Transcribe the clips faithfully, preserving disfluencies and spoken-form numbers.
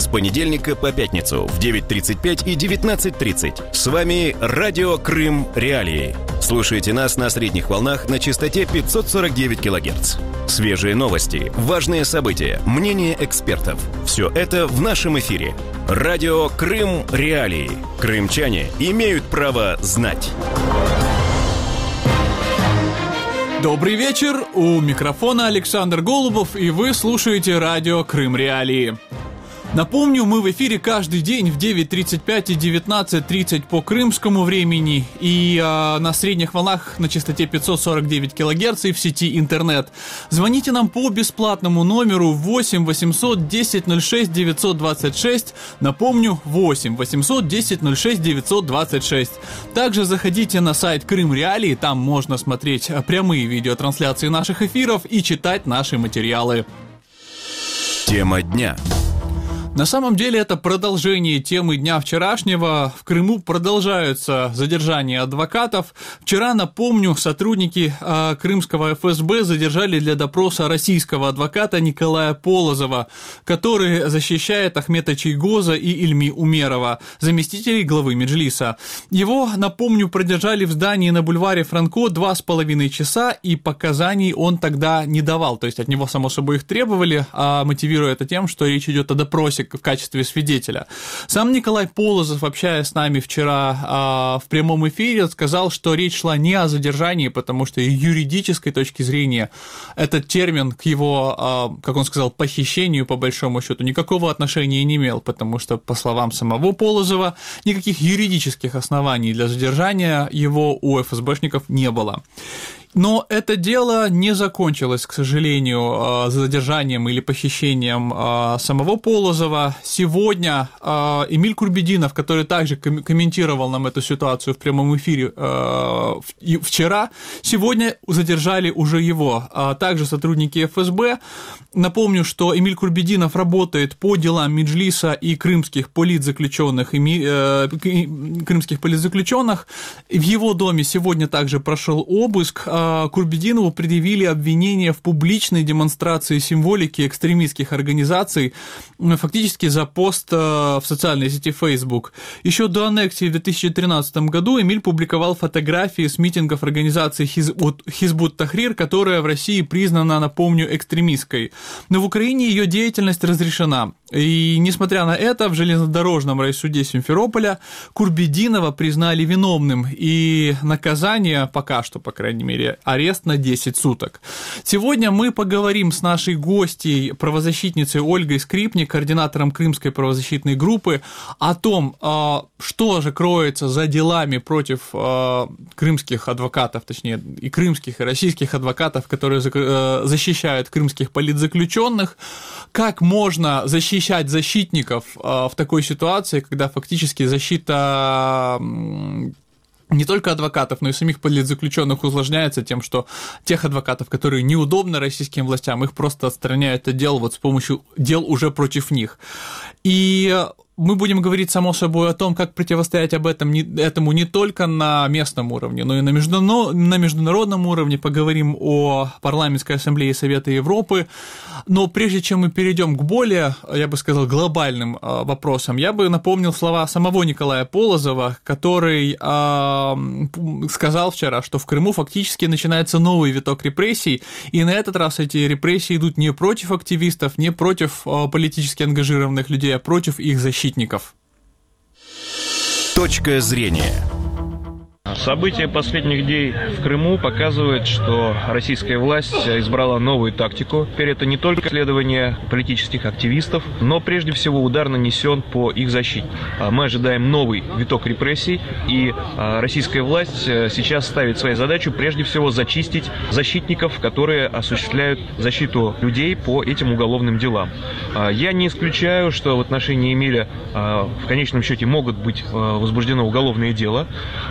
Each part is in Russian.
С понедельника по пятницу в девять тридцать пять и девятнадцать тридцать. С вами Радио Крым Реалии. Слушайте нас на средних волнах на частоте пятьсот сорок девять килогерц. Свежие новости, важные события, мнения экспертов. Все это в нашем эфире. Радио Крым Реалии. Крымчане имеют право знать. Добрый вечер, у микрофона Александр Голубов, и вы слушаете радио Крым Реалии. Напомню, мы в эфире каждый день в девять тридцать пять и девятнадцать тридцать по крымскому времени и э, на средних волнах на частоте пятьсот сорок девять килогерц и в сети интернет. Звоните нам по бесплатному номеру восемь восемьсот десять ноль шесть девятьсот двадцать шесть. Напомню, восемь восемьсот десять ноль шесть девятьсот двадцать шесть. Также заходите на сайт Крым Реалии, там можно смотреть прямые видеотрансляции наших эфиров и читать наши материалы. Тема дня. На самом деле это продолжение темы дня вчерашнего. В Крыму продолжаются задержания адвокатов. Вчера, напомню, сотрудники э, крымского эф эс бэ задержали для допроса российского адвоката Николая Полозова, который защищает Ахмета Чийгоза и Ильми Умерова, заместителей главы Меджлиса. Его, напомню, продержали в здании на бульваре Франко два с половиной часа, и показаний он тогда не давал. То есть от него, само собой, их требовали, а мотивируя это тем, что речь идет о допросе в качестве свидетеля. Сам Николай Полозов, общаясь с нами вчера э, в прямом эфире, сказал, что речь шла не о задержании, потому что и юридической точки зрения этот термин к его, э, как он сказал, похищению, по большому счету, никакого отношения не имел, потому что, по словам самого Полозова, никаких юридических оснований для задержания его у эф эс бэшников не было. Но это дело не закончилось, к сожалению, задержанием или похищением самого Полозова. Сегодня Эмиль Курбединов, который также комментировал нам эту ситуацию в прямом эфире вчера, сегодня задержали уже его. Также сотрудники эф эс бэ. Напомню, что Эмиль Курбединов работает по делам Меджлиса и крымских политзаключенных, крымских политзаключенных. В его доме сегодня также прошел обыск. Курбединову предъявили обвинение в публичной демонстрации символики экстремистских организаций, фактически за пост в социальной сети Facebook. Еще до аннексии в две тысячи тринадцатом году Эмиль публиковал фотографии с митингов организации Хизбут Тахрир, которая в России признана, напомню, экстремистской. Но в Украине ее деятельность разрешена. И несмотря на это, в железнодорожном райсуде Симферополя Курбединова признали виновным, и наказание пока что, по крайней мере, арест на десять суток. Сегодня мы поговорим с нашей гостьей, правозащитницей Ольгой Скрипник, координатором Крымской правозащитной группы, о том, что же кроется за делами против крымских адвокатов, точнее, и крымских, и российских адвокатов, которые защищают крымских политзаключенных, как можно защищать защищать защитников в такой ситуации, когда фактически защита не только адвокатов, но и самих политзаключенных усложняется тем, что тех адвокатов, которые неудобны российским властям, их просто отстраняют от дел вот с помощью дел уже против них. И мы будем говорить, само собой, о том, как противостоять об этом, этому не только на местном уровне, но и на международном уровне. Поговорим о Парламентской ассамблее Совета Европы. Но прежде чем мы перейдем к более, я бы сказал, глобальным вопросам, я бы напомнил слова самого Николая Полозова, который сказал вчера, что в Крыму фактически начинается новый виток репрессий, и на этот раз эти репрессии идут не против активистов, не против политически ангажированных людей, а против их защитников. Точка зрения. События последних дней в Крыму показывают, что российская власть избрала новую тактику. Теперь это не только преследование политических активистов, но прежде всего удар нанесен по их защите. Мы ожидаем новый виток репрессий, и российская власть сейчас ставит своей задачей прежде всего зачистить защитников, которые осуществляют защиту людей по этим уголовным делам. Я не исключаю, что в отношении Эмиля в конечном счете могут быть возбуждены уголовные дела. Все это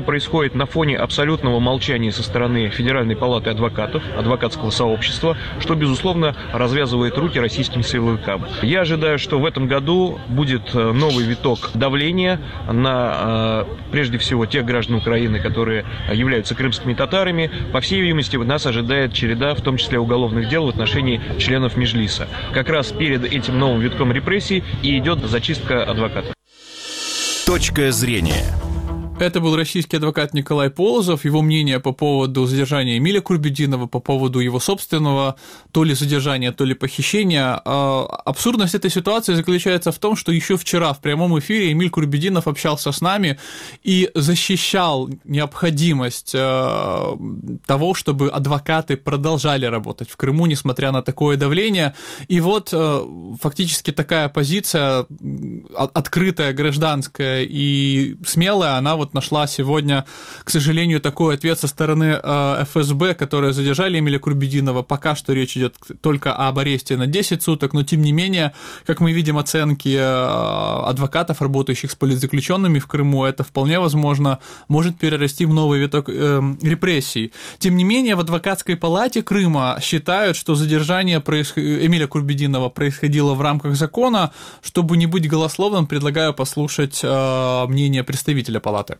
это происходит на фоне абсолютного молчания со стороны Федеральной палаты адвокатов, адвокатского сообщества, что, безусловно, развязывает руки российским силовикам. Я ожидаю, что в этом году будет новый виток давления на, прежде всего, тех граждан Украины, которые являются крымскими татарами. По всей видимости, нас ожидает череда, в том числе уголовных дел в отношении членов Меджлиса. Как раз перед этим новым витком репрессий и идет зачистка адвокатов. Точка зрения. Это был российский адвокат Николай Полозов. Его мнение по поводу задержания Эмиля Курбетдинова, по поводу его собственного то ли задержания, то ли похищения. Абсурдность этой ситуации заключается в том, что еще вчера в прямом эфире Эмиль Курбетдинов общался с нами и защищал необходимость того, чтобы адвокаты продолжали работать в Крыму, несмотря на такое давление. И вот фактически такая позиция, открытая, гражданская и смелая, она вот нашла сегодня, к сожалению, такой ответ со стороны э, эф эс бэ, которые задержали Эмиля Курбетдинова. Пока что речь идет только об аресте на десять суток, но тем не менее, как мы видим, оценки э, адвокатов, работающих с политзаключенными в Крыму, это вполне возможно может перерасти в новый виток э, репрессий. Тем не менее, в адвокатской палате Крыма считают, что задержание происход... Эмиля Курбетдинова происходило в рамках закона. Чтобы не быть голословным, предлагаю послушать э, мнение представителя палаты.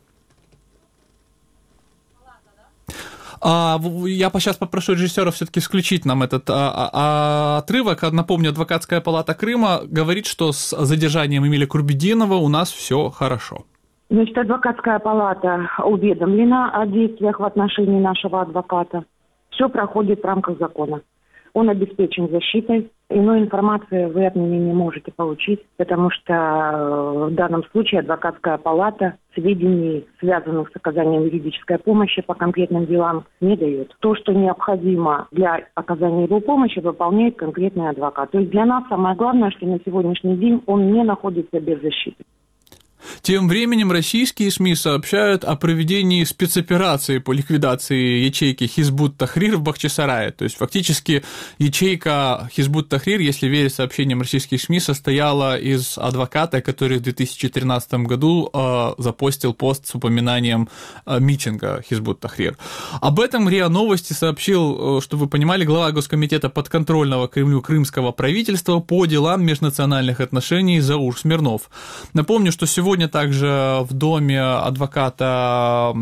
Я сейчас попрошу режиссера все-таки исключить нам этот отрывок. Напомню, адвокатская палата Крыма говорит, что с задержанием Эмиля Курбетдинова у нас все хорошо. Значит, адвокатская палата уведомлена о действиях в отношении нашего адвоката. Все проходит в рамках закона. Он обеспечен защитой. Иной информации вы от меня не можете получить, потому что в данном случае адвокатская палата сведений, связанных с оказанием юридической помощи по конкретным делам, не дает. То, что необходимо для оказания его помощи, выполняет конкретный адвокат. То есть для нас самое главное, что на сегодняшний день он не находится без защиты. Тем временем российские СМИ сообщают о проведении спецоперации по ликвидации ячейки Хизбут-Тахрир в Бахчисарае. То есть фактически ячейка Хизбут-Тахрир, если верить сообщениям российских СМИ, состояла из адвоката, который в две тысячи тринадцатом году э, запостил пост с упоминанием э, митинга Хизбут-Тахрир. Об этом РИА Новости сообщил, э, чтобы вы понимали, глава Госкомитета подконтрольного Кремлю крымского правительства по делам межнациональных отношений Заур Смирнов. Напомню, что сегодня Сегодня также в доме адвоката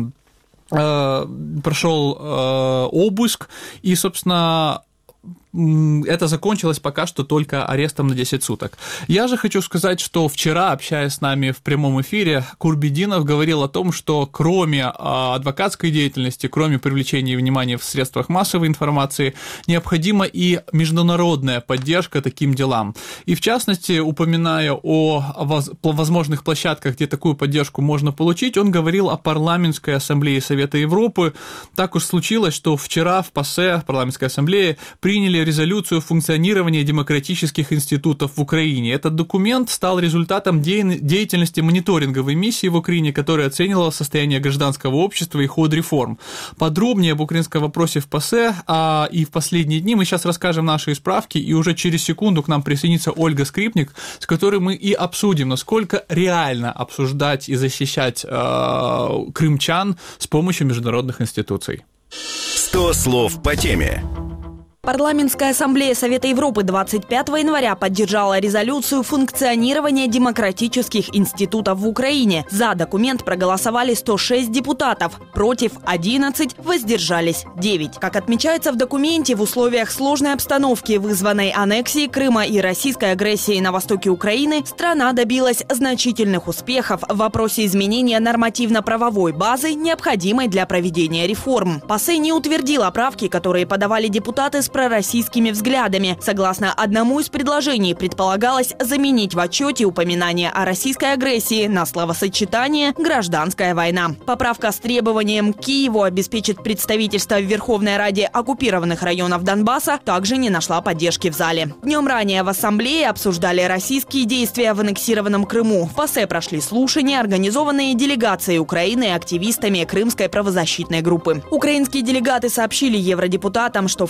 э, прошел э, обыск, и, собственно, это закончилось пока что только арестом на десять суток. Я же хочу сказать, что вчера, общаясь с нами в прямом эфире, Курбетдинов говорил о том, что кроме адвокатской деятельности, кроме привлечения внимания в средствах массовой информации, необходима и международная поддержка таким делам. И в частности, упоминая о возможных площадках, где такую поддержку можно получить, он говорил о парламентской ассамблее Совета Европы. Так уж случилось, что вчера в ПАСЕ, в парламентской ассамблее, приняли резолюцию функционирования демократических институтов в Украине. Этот документ стал результатом деятельности мониторинговой миссии в Украине, которая оценивала состояние гражданского общества и ход реформ. Подробнее об украинском вопросе в ПАСЕ а, и в последние дни мы сейчас расскажем наши справки, и уже через секунду к нам присоединится Ольга Скрипник, с которой мы и обсудим, насколько реально обсуждать и защищать э, крымчан с помощью международных институций. сто слов по теме. Парламентская ассамблея Совета Европы двадцать пятого января поддержала резолюцию функционирования демократических институтов в Украине. За документ проголосовали сто шесть депутатов, против одиннадцать, воздержались девять. Как отмечается в документе, в условиях сложной обстановки, вызванной аннексией Крыма и российской агрессией на востоке Украины, страна добилась значительных успехов в вопросе изменения нормативно-правовой базы, необходимой для проведения реформ. ПАСЕ не утвердила правки, которые подавали депутаты с пророссийскими взглядами. Согласно одному из предложений, предполагалось заменить в отчете упоминание о российской агрессии на словосочетание «гражданская война». Поправка с требованием к Киеву обеспечит представительство в Верховной Раде оккупированных районов Донбасса также не нашла поддержки в зале. Днем ранее в Ассамблее обсуждали российские действия в аннексированном Крыму. В ПАСЕ прошли слушания, организованные делегацией Украины и активистами Крымской правозащитной группы. Украинские делегаты сообщили евродепутатам, что в Крыму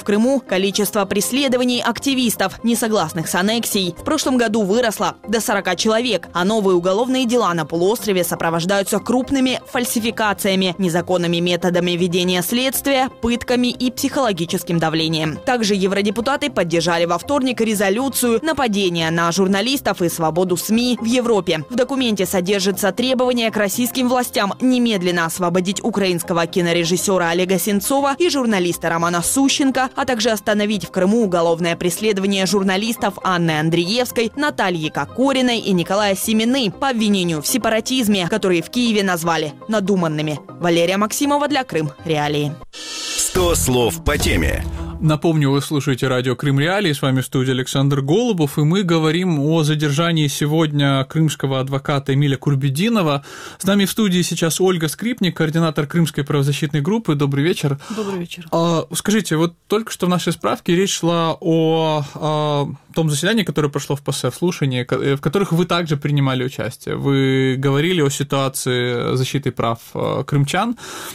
Количество преследований активистов, не согласных с аннексией, в прошлом году выросло до сорока человек, а новые уголовные дела на полуострове сопровождаются крупными фальсификациями, незаконными методами ведения следствия, пытками и психологическим давлением. Также евродепутаты поддержали во вторник резолюцию «Нападение на журналистов и свободу СМИ в Европе». В документе содержится требование к российским властям немедленно освободить украинского кинорежиссера Олега Сенцова и журналиста Романа Сущенко, а также остановить в Крыму уголовное преследование журналистов Анны Андреевской, Натальи Кокориной и Николая Семины по обвинению в сепаратизме, которые в Киеве назвали надуманными. Валерия Максимова для Крым Реалии. сто слов по теме. Напомню, вы слушаете радио Крым Реалии, с вами в студии Александр Голубов, и мы говорим о задержании сегодня крымского адвоката Эмиля Курбединова. С нами в студии сейчас Ольга Скрипник, координатор Крымской правозащитной группы. Добрый вечер. Добрый вечер. Скажите, вот только что в нашей справке речь шла о, о том заседании, которое прошло в ПАСЕ, в слушании, в которых вы также принимали участие. Вы говорили о ситуации защиты прав крымчан,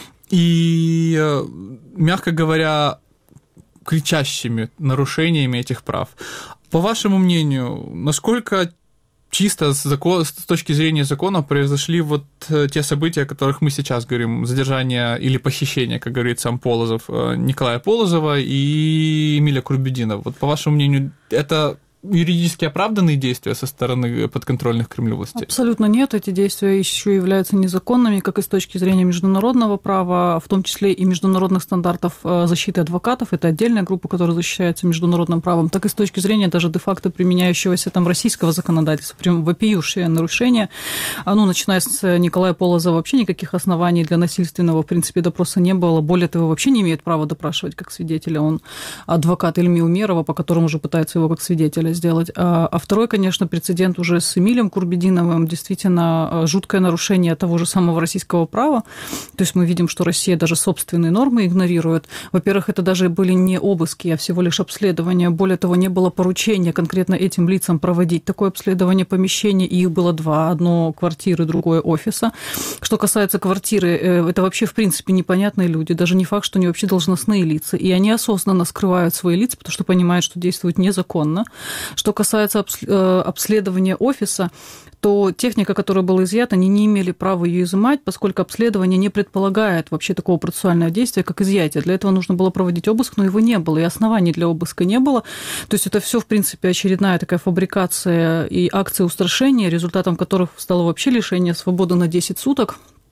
и, мягко говоря, кричащими нарушениями этих прав. По вашему мнению, насколько чисто с, закон, с точки зрения закона произошли вот те события, о которых мы сейчас говорим, задержание или похищение, как говорит сам Полозов, Николая Полозова и Эмиля Курбединова? Вот по вашему мнению, это юридически оправданные действия со стороны подконтрольных Кремлю властей? Абсолютно нет. Эти действия еще являются незаконными, как и с точки зрения международного права, в том числе и международных стандартов защиты адвокатов. Это отдельная группа, которая защищается международным правом, так и с точки зрения даже де-факто применяющегося там российского законодательства. Прям вопиющее нарушение. Ну, начиная с Николая Полозова, вообще никаких оснований для насильственного, в принципе, допроса не было. Более того, вообще не имеет права допрашивать как свидетеля. Он адвокат Ильми Умерова, по которому уже пытаются его как свидетеля сделать. А второй, конечно, прецедент уже с Эмилем Курбединовым, действительно жуткое нарушение того же самого российского права. То есть мы видим, что Россия даже собственные нормы игнорирует. Во-первых, это даже были не обыски, а всего лишь обследования. Более того, не было поручения конкретно этим лицам проводить такое обследование помещения, и их было два. Одно квартиры, другое офиса. Что касается квартиры, это вообще, в принципе, непонятные люди. Даже не факт, что они вообще должностные лица. И они осознанно скрывают свои лица, потому что понимают, что действуют незаконно. Что касается обследования офиса, то техника, которая была изъята, они не имели права ее изымать, поскольку обследование не предполагает вообще такого процессуального действия, как изъятие. Для этого нужно было проводить обыск, но его не было, и оснований для обыска не было. То есть это все, в принципе, очередная такая фабрикация и акция устрашения, результатом которых стало вообще лишение свободы на десять суток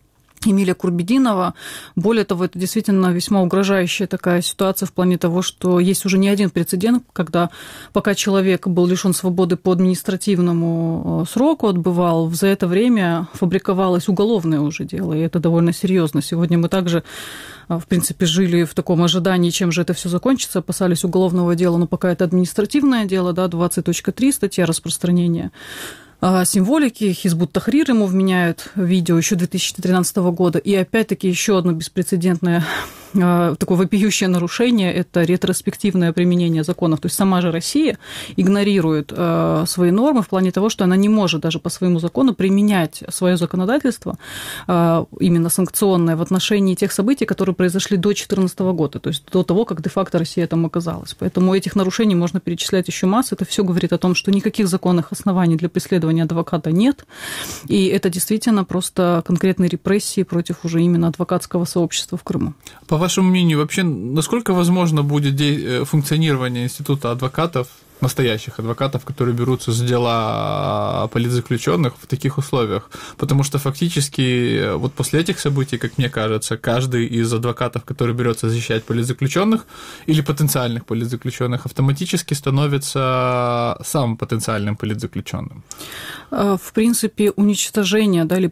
Эмиля Курбединова. Более того, это действительно весьма угрожающая такая ситуация в плане того, что есть уже не один прецедент, когда пока человек был лишен свободы по административному сроку, отбывал, за это время фабриковалось уголовное уже дело, и это довольно серьезно. Сегодня мы также, в принципе, жили в таком ожидании, чем же это все закончится, опасались уголовного дела, но пока это административное дело, да, двадцать точка три статья распространения символики, Хизбут Тахрир ему вменяют видео еще две тысячи тринадцатого года. И опять-таки еще одно беспрецедентное такое вопиющее нарушение – это ретроспективное применение законов. То есть сама же Россия игнорирует свои нормы в плане того, что она не может даже по своему закону применять свое законодательство, именно санкционное, в отношении тех событий, которые произошли до две тысячи четырнадцатого года, то есть до того, как де-факто Россия там оказалась. Поэтому этих нарушений можно перечислять еще массу. Это все говорит о том, что никаких законных оснований для преследования адвоката нет, и это действительно просто конкретные репрессии против уже именно адвокатского сообщества в Крыму. По вашему мнению, вообще, насколько возможно будет функционирование института адвокатов, настоящих адвокатов, которые берутся за дела политзаключенных в таких условиях? Потому что фактически вот после этих событий, как мне кажется, каждый из адвокатов, который берется защищать политзаключенных или потенциальных политзаключенных, автоматически становится сам потенциальным политзаключенным. В принципе, уничтожение, да, или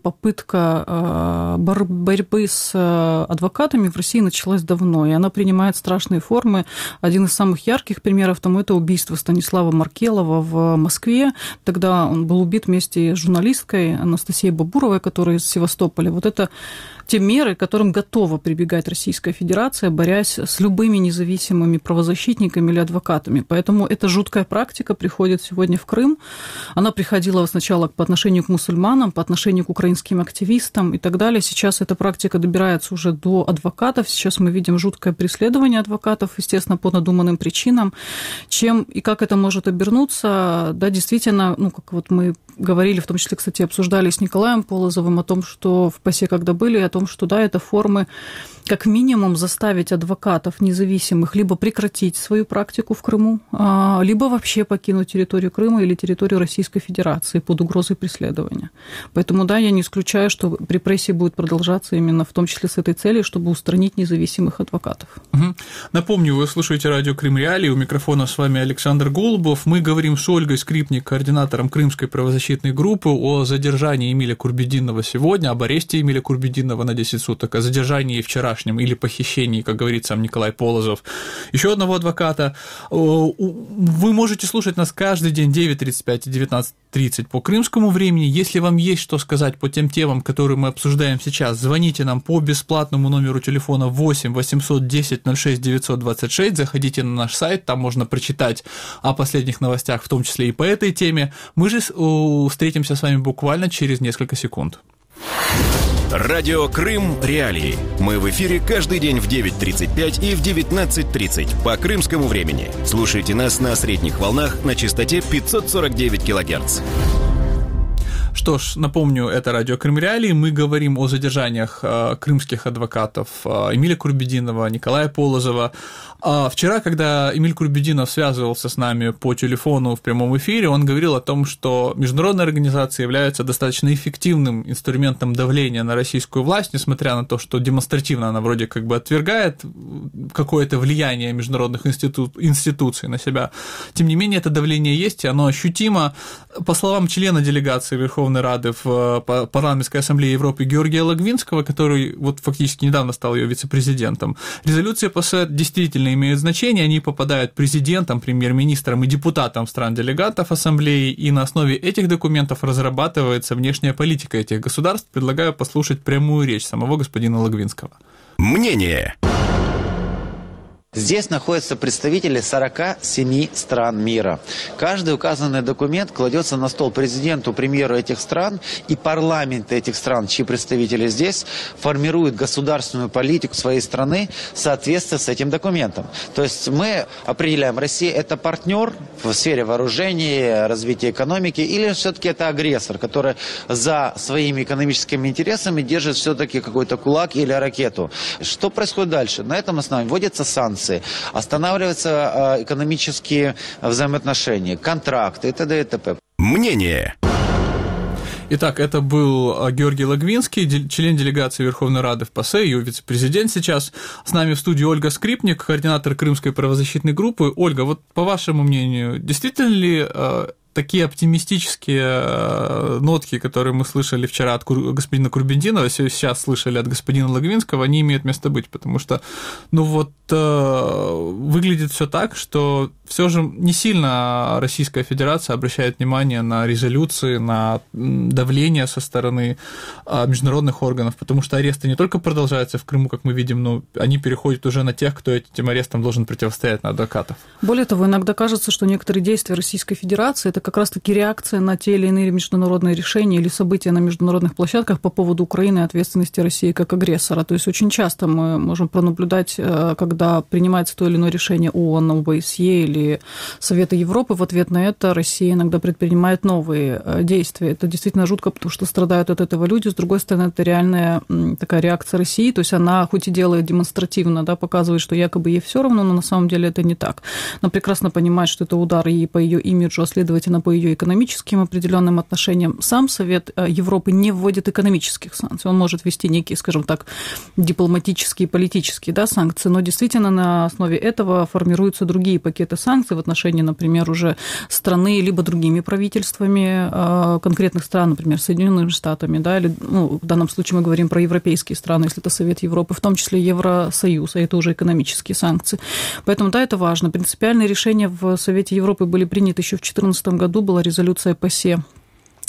попытка борьбы с адвокатами в России началась давно, и она принимает страшные формы. Один из самых ярких примеров тому это убийство Станислава Маркелова в Москве. Тогда он был убит вместе с журналисткой Анастасией Бабуровой, которая из Севастополя. Вот это те меры, к которым готова прибегать Российская Федерация, борясь с любыми независимыми правозащитниками или адвокатами. Поэтому эта жуткая практика приходит сегодня в Крым. Она приходила сначала по отношению к мусульманам, по отношению к украинским активистам и так далее. Сейчас эта практика добирается уже до адвокатов. Сейчас мы видим жуткое преследование адвокатов, естественно, по надуманным причинам. Чем и как это может обернуться, да, действительно, ну, как вот мы говорили, в том числе, кстати, обсуждали с Николаем Полозовым о том, что в ПАСЕ когда были, о том, что, да, это формы, как минимум, заставить адвокатов независимых либо прекратить свою практику в Крыму, либо вообще покинуть территорию Крыма или территорию Российской Федерации под угрозой преследования. Поэтому, да, я не исключаю, что репрессии будут продолжаться именно в том числе с этой целью, чтобы устранить независимых адвокатов. Угу. Напомню, вы слушаете радио Крым Реалии, у микрофона с вами Александр Голубов. Мы говорим с Ольгой Скрипник, координатором Крымской правозащитной группы, о задержании Эмиля Курбетдинова сегодня, об аресте Эмиля Курбетдинова на десять суток, о задержании вчерашнем или похищении, как говорит сам Николай Полозов, еще одного адвоката. Вы можете слушать нас каждый день девять тридцать пять и девятнадцать тридцать по крымскому времени. Если вам есть что сказать по тем темам, которые мы обсуждаем сейчас, звоните нам по бесплатному номеру телефона восемь восемьсот десять ноль шесть девятьсот двадцать шесть, заходите на наш сайт, там можно прочитать о последних новостях, в том числе и по этой теме. Мы же встретимся с вами буквально через несколько секунд. Радио Крым Реалии. Мы в эфире каждый день в девять тридцать пять и в девятнадцать тридцать по крымскому времени. Слушайте нас на средних волнах на частоте пятьсот сорок девять килогерц. Что ж, напомню, это радио Крым Реалии. Мы говорим о задержаниях э, крымских адвокатов э, Эмиля Курбетдинова, Николая Полозова. А вчера, когда Эмиль Курбетдинов связывался с нами по телефону в прямом эфире, он говорил о том, что международная организация является достаточно эффективным инструментом давления на российскую власть, несмотря на то, что демонстративно она вроде как бы отвергает какое-то влияние международных институ... институций на себя. Тем не менее, это давление есть, и оно ощутимо. По словам члена делегации Верховной Рады в Парламентской ассамблее Европы Георгия Логвинского, который вот фактически недавно стал ее вице-президентом, резолюции ПАСЕ действительно имеют значение, они попадают президентам, премьер-министрам и депутатам стран-делегатов ассамблеи, и на основе этих документов разрабатывается внешняя политика этих государств. Предлагаю послушать прямую речь самого господина Логвинского. Мнение. Здесь находятся представители сорока семи стран мира. Каждый указанный документ кладется на стол президенту, премьеру этих стран, и парламенты этих стран, чьи представители здесь, формируют государственную политику своей страны в соответствии с этим документом. То есть мы определяем, Россия это партнер в сфере вооружений, развития экономики, или все-таки это агрессор, который за своими экономическими интересами держит все-таки какой-то кулак или ракету. Что происходит дальше? На этом основании вводятся санкции. Останавливаются экономические взаимоотношения, контракты и т.д. и т.п. Мнение. Итак, это был Георгий Логвинский, член делегации Верховной Рады в ПАСЕ, ее вице-президент сейчас. С нами в студии Ольга Скрипник, координатор Крымской правозащитной группы. Ольга, вот по вашему мнению, действительно ли такие оптимистические нотки, которые мы слышали вчера от господина Курбетдинова, сейчас слышали от господина Логвинского, они имеют место быть, потому что, ну вот, выглядит все так, что все же не сильно Российская Федерация обращает внимание на резолюции, на давление со стороны международных органов, потому что аресты не только продолжаются в Крыму, как мы видим, но они переходят уже на тех, кто этим арестам должен противостоять, на адвокатов. Более того, иногда кажется, что некоторые действия Российской Федерации – это как раз-таки реакция на те или иные международные решения или события на международных площадках по поводу Украины и ответственности России как агрессора. То есть очень часто мы можем пронаблюдать, когда принимается то или иное решение ООН, ОБСЕ или Совета Европы, в ответ на это Россия иногда предпринимает новые действия. Это действительно жутко, потому что страдают от этого люди. С другой стороны, это реальная такая реакция России. То есть она хоть и делает демонстративно, да, показывает, что якобы ей все равно, но на самом деле это не так. Она прекрасно понимает, что это удар и по ее имиджу, а следовательно, по ее экономическим определенным отношениям. Сам Совет Европы не вводит экономических санкций. Он может ввести некие, скажем так, дипломатические, политические, да, санкции, но действительно на основе этого формируются другие пакеты санкций в отношении, например, уже страны либо другими правительствами конкретных стран, например, Соединенными Штатами, да, или, ну, в данном случае мы говорим про европейские страны, если это Совет Европы, в том числе Евросоюз, а это уже экономические санкции. Поэтому, да, это важно. Принципиальные решения в Совете Европы были приняты еще в две тысячи четырнадцатом году, была резолюция ПАСЕ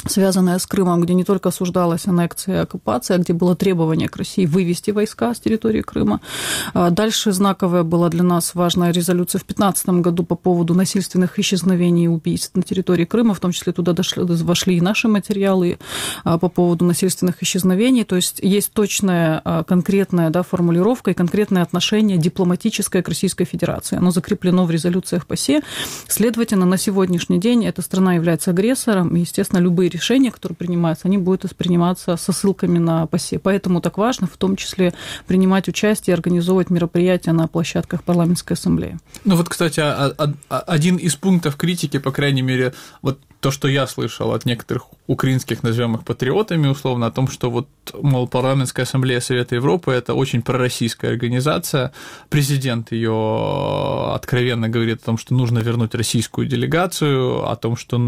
связанная с Крымом, где не только осуждалась аннексия и оккупация, где было требование к России вывести войска с территории Крыма. Дальше знаковая была для нас важная резолюция в две тысячи пятнадцатом году по поводу насильственных исчезновений и убийств на территории Крыма, в том числе туда дошли, вошли и наши материалы по поводу насильственных исчезновений. То есть есть точная, конкретная, да, формулировка и конкретное отношение дипломатическое к Российской Федерации. Оно закреплено в резолюциях ПАСЕ. Следовательно, на сегодняшний день эта страна является агрессором, и, естественно, любые решения, которые принимаются, они будут восприниматься со ссылками на ПАСЕ. Поэтому так важно в том числе принимать участие и организовывать мероприятия на площадках парламентской ассамблеи. Ну вот, кстати, один из пунктов критики, по крайней мере, вот то, что я слышал от некоторых украинских, назовем их патриотами, условно, о том, что вот, мол, парламентская ассамблея Совета Европы – это очень пророссийская организация, президент ее откровенно говорит о том, что нужно вернуть российскую делегацию, о том, что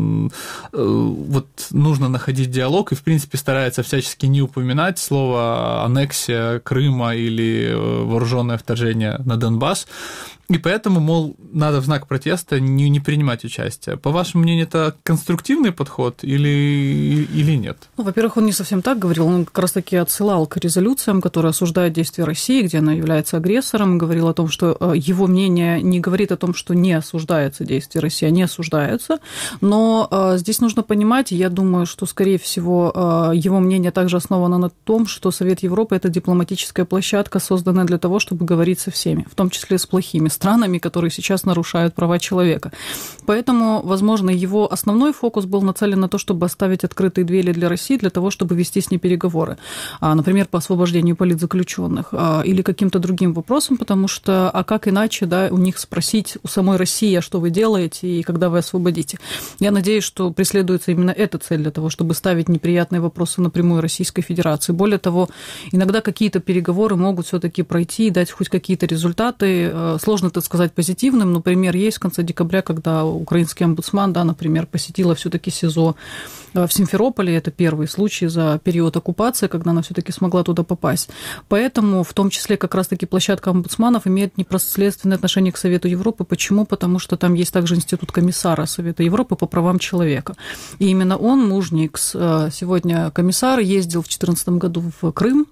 вот нужно находить диалог, и, в принципе, старается всячески не упоминать слово аннексия Крыма или вооруженное вторжение на Донбасс. И поэтому, мол, надо в знак протеста не, не принимать участие. По вашему мнению, это конструктивный подход или, или нет? Ну, во-первых, он не совсем так говорил, он как раз-таки отсылал к резолюциям, которые осуждают действия России, где она является агрессором, и говорил о том, что его мнение не говорит о том, что не осуждается действия России, а не осуждается. Но здесь нужно понимать, я думаю, что, скорее всего, его мнение также основано на том, что Совет Европы – это дипломатическая площадка, созданная для того, чтобы говорить со всеми, в том числе с плохими странами, которые сейчас нарушают права человека. Поэтому, возможно, его основной фокус был нацелен на то, чтобы оставить открытые двери для России, для того, чтобы вести с ней переговоры, например, по освобождению политзаключенных или каким-то другим вопросам, потому что, а как иначе, да, у них спросить, у самой России, а что вы делаете и когда вы освободите? Я надеюсь, что преследуется именно эта цель для того, чтобы ставить неприятные вопросы напрямую Российской Федерации. Более того, иногда какие-то переговоры могут все-таки пройти и дать хоть какие-то результаты. Сложно это сказать позитивным, но пример есть в конце декабря, когда украинский омбудсман, да, например, посетила все-таки СИЗО в Симферополе. Это первый случай за период оккупации, когда она все-таки смогла туда попасть. Поэтому, в том числе, как раз-таки площадка омбудсманов имеет непосредственное отношение к Совету Европы. Почему? Потому что там есть также институт комиссара Совета Европы по правам человека. И именно он, Мужникс, сегодня комиссар, ездил в две тысячи четырнадцатом году в Крым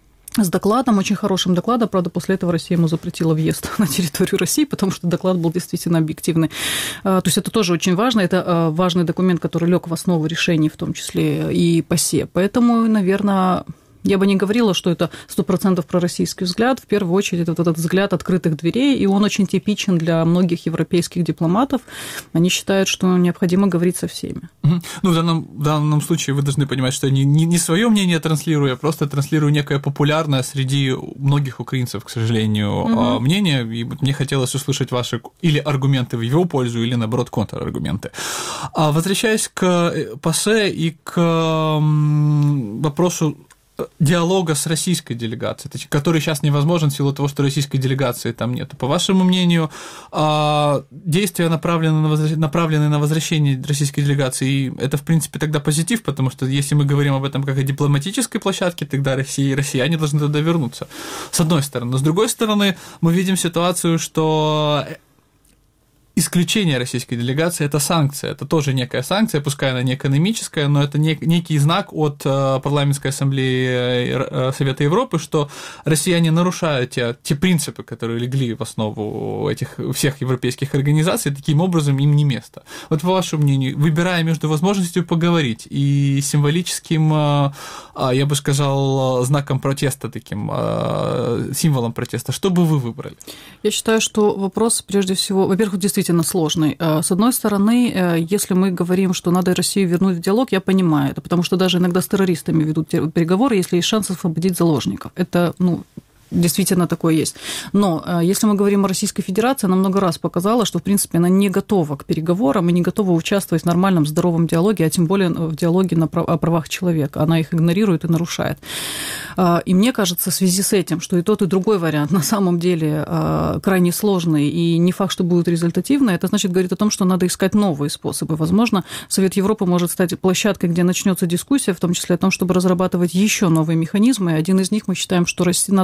с докладом, очень хорошим докладом. Правда, после этого Россия ему запретила въезд на территорию России, потому что доклад был действительно объективный. То есть это тоже очень важно. Это важный документ, который лег в основу решений, в том числе и ПАСЕ. Поэтому, наверное, я бы не говорила, что это сто процентов пророссийский взгляд. В первую очередь, это вот этот взгляд открытых дверей, и он очень типичен для многих европейских дипломатов. Они считают, что необходимо говорить со всеми. Ну, в данном, в данном случае вы должны понимать, что я не, не, не свое мнение транслирую, а просто транслирую некое популярное среди многих украинцев, к сожалению, угу. мнение. И мне хотелось услышать ваши или аргументы в его пользу, или, наоборот, контраргументы. Возвращаясь к ПАСЕ и к вопросу диалога с российской делегацией, который сейчас невозможен в силу того, что российской делегации там нет. По вашему мнению, действия, направленные на возвращение российской делегации, это, в принципе, тогда позитив, потому что если мы говорим об этом как о дипломатической площадке, тогда Россия и россияне должны туда вернуться, с одной стороны. Но с другой стороны, мы видим ситуацию, что исключение российской делегации – это санкция, это тоже некая санкция, пускай она не экономическая, но это некий знак от парламентской ассамблеи Совета Европы, что россияне нарушают те, те принципы, которые легли в основу этих всех европейских организаций, таким образом им не место. Вот по вашему мнению, выбирая между возможностью поговорить и символическим, я бы сказал, знаком протеста, таким символом протеста, что бы вы выбрали? Я считаю, что вопрос, прежде всего, во-первых, действительно сложный. С одной стороны, если мы говорим, что надо Россию вернуть в диалог, я понимаю это, потому что даже иногда с террористами ведут переговоры, если есть шанс освободить заложников. Это, ну, действительно такое есть. Но если мы говорим о Российской Федерации, она много раз показала, что, в принципе, она не готова к переговорам и не готова участвовать в нормальном, здоровом диалоге, а тем более в диалоге на прав... о правах человека. Она их игнорирует и нарушает. И мне кажется, в связи с этим, что и тот, и другой вариант на самом деле крайне сложный и не факт, что будет результативно, это значит говорит о том, что надо искать новые способы. Возможно, Совет Европы может стать площадкой, где начнется дискуссия, в том числе о том, чтобы разрабатывать еще новые механизмы. И один из них мы считаем, что надо создать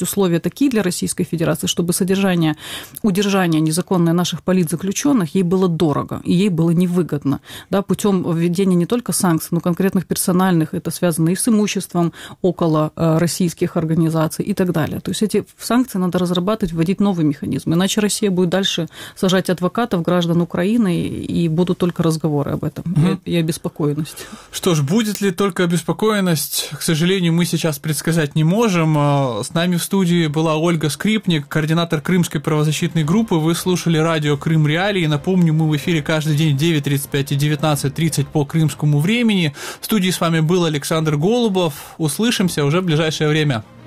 создавать условия такие для Российской Федерации, чтобы содержание, удержание незаконное наших политзаключенных ей было дорого, и ей было невыгодно, да, путем введения не только санкций, но конкретных персональных, это связано и с имуществом около российских организаций и так далее. То есть эти санкции надо разрабатывать, вводить новые механизмы, иначе Россия будет дальше сажать адвокатов, граждан Украины, и будут только разговоры об этом, угу. и, и обеспокоенность. Что ж, будет ли только обеспокоенность, к сожалению, мы сейчас предсказать не можем. С нами в студии была Ольга Скрипник, координатор Крымской правозащитной группы. Вы слушали радио «Крым Реалии». Напомню, мы в эфире каждый день в девять тридцать пять и девятнадцать тридцать по крымскому времени. В студии с вами был Александр Голубов. Услышимся уже в ближайшее время.